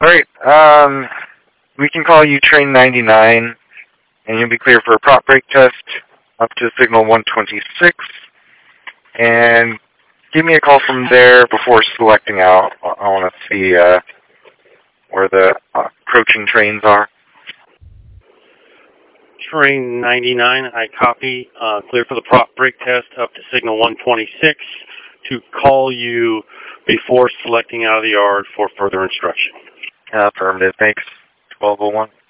Alright, we can call you train 99, and you'll be clear for a prop brake test up to signal 126, and give me a call from there before selecting out. I want to see where the approaching trains are. Train 99, I copy. Clear for the prop brake test up to signal 126 to call you before selecting out of the yard for further instruction. Affirmative, thanks. 1201.